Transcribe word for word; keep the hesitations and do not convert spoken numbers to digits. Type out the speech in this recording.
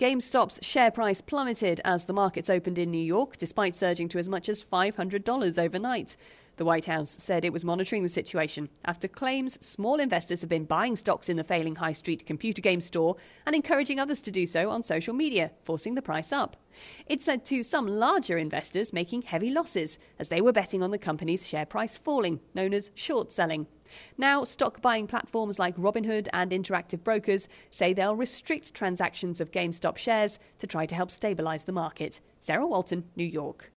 GameStop's share price plummeted as the markets opened in New York, despite surging to as much as five hundred dollars overnight. The White House said it was monitoring the situation after claims small investors have been buying stocks in the failing high street computer game store and encouraging others to do so on social media, forcing the price up. It said to some larger investors making heavy losses as they were betting on the company's share price falling, known as short selling. Now, stock buying platforms like Robinhood and Interactive Brokers say they'll restrict transactions of GameStop shares to try to help stabilise the market. Sarah Walton, New York.